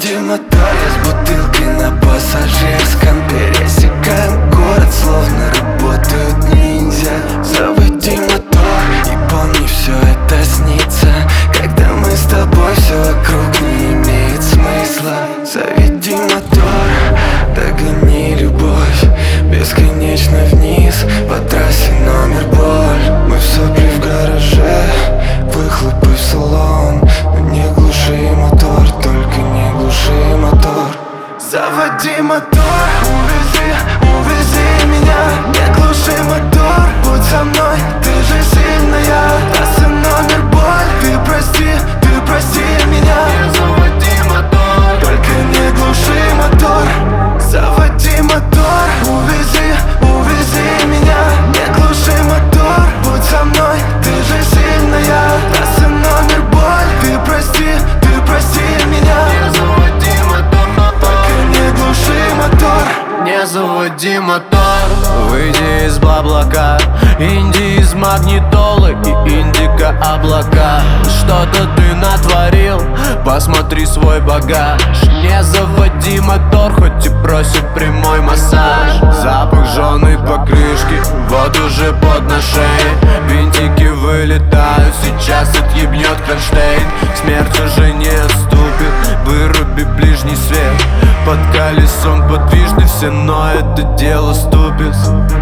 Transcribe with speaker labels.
Speaker 1: Заводи мотор, я с бутылки на пассажирском. Пересекаем город, словно работают ниндзя. Заводи мотор, и помни, все это снится. Когда мы с тобой, все вокруг не имеет смысла. Заведи мотор, догони любовь бесконечно вниз по трассе номер боль. Мы в сопли в гараже, выхлопы в салон. Но не глуши мотор, только не глуши мотор. Заводи мотор, увези меня. Не глуши мотор, будь со мной, ты же сильная. Трасса номер боль, ты прости меня. Не заводи мотор, только не глуши мотор. Заводи мотор, увези меня. Не глуши мотор, будь со мной, ты же сильная. Трасса номер боль, ты прости меня. Не заводи мотор, только не глуши мотор.
Speaker 2: Не заводи мотор, выйди из бла-блака. Инди из магнитолы и индика облака. Что-то ты натворил, посмотри свой багаж. Не заводи мотор, хоть и просит прямой массаж. Запах жженой покрышки, вот уже под на шее. Винтики вылетают, сейчас отъебнет кронштейн. Смерть уже не отступит, выруби ближний свет. Под колесом подвижны все, но это дело ступит.